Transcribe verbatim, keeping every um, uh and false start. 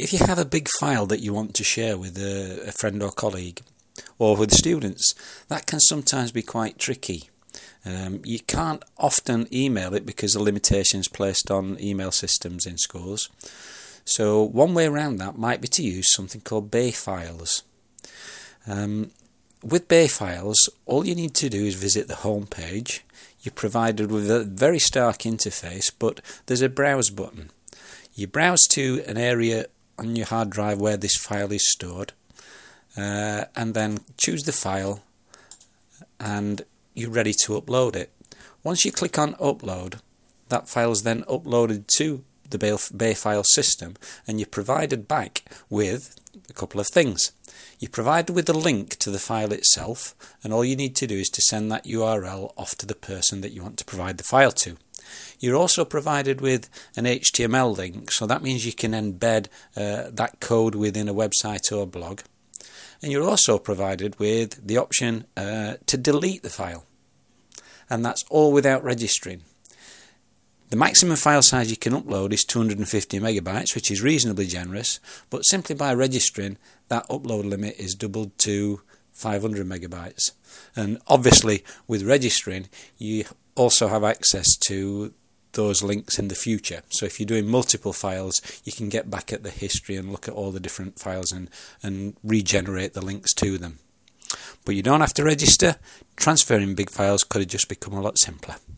If you have a big file that you want to share with a, a friend or colleague, or with students, that can sometimes be quite tricky. Um, you can't often email it because of limitations placed on email systems in schools. So one way around that might be to use something called Bay Files. Um, with Bay Files, all you need to do is visit the home page. You're provided with a very stark interface, but there's a browse button. You browse to an area on your hard drive where this file is stored, uh, and then choose the file, and you're ready to upload it. Once you click on upload, that file is then uploaded to the Bay, Bay File system, and you're provided back with a couple of things. You're provided with a link to the file itself, and all you need to do is to send that U R L off to the person that you want to provide the file to. You're also provided with an H T M L link, so that means you can embed uh, that code within a website or blog. And you're also provided with the option uh, to delete the file, and that's all without registering. The maximum file size you can upload is two hundred fifty megabytes, which is reasonably generous, but simply by registering, that upload limit is doubled to five hundred megabytes. And obviously, with registering, you also have access to those links in the future. So if you're doing multiple files, you can get back at the history and look at all the different files and, and regenerate the links to them. But you don't have to register. Transferring big files could have just become a lot simpler.